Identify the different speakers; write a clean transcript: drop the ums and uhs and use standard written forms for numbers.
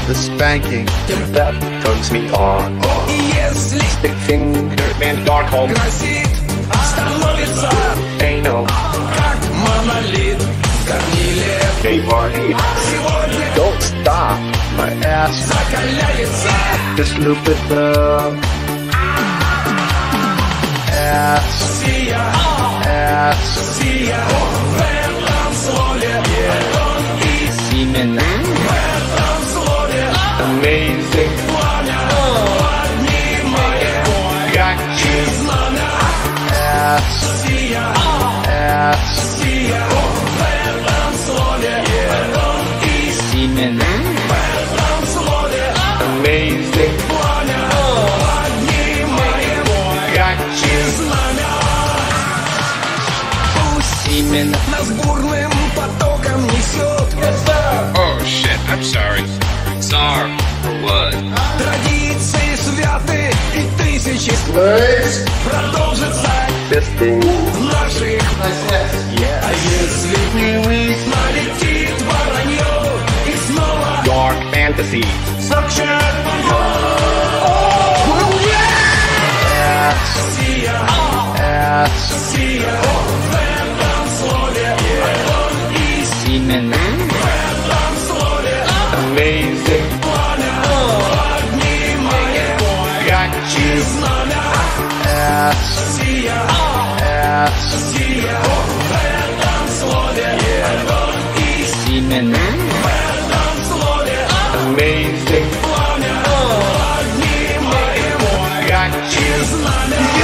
Speaker 1: The spanking.
Speaker 2: That turns me on. Stick finger and dark home. Anal. Hey party. Don't stop.
Speaker 1: My ass.
Speaker 2: Just loop it up.
Speaker 1: Ass. Ass.
Speaker 2: Semen. Amazing. Got you.
Speaker 1: Ass. Ass.
Speaker 2: Semen. Amazing. Got you. Semen.
Speaker 3: Oh shit, I'm sorry. Sorry for what?
Speaker 4: Традиции святы и тысячи продолжится
Speaker 2: Fisting.
Speaker 4: наших. А если налетит воронье и снова
Speaker 2: Dark fantasy.
Speaker 4: Suction.
Speaker 1: Ass.
Speaker 2: Semen. Amazing. Got you.
Speaker 1: Ass. Ass.
Speaker 2: Semen. Amazing. Got you.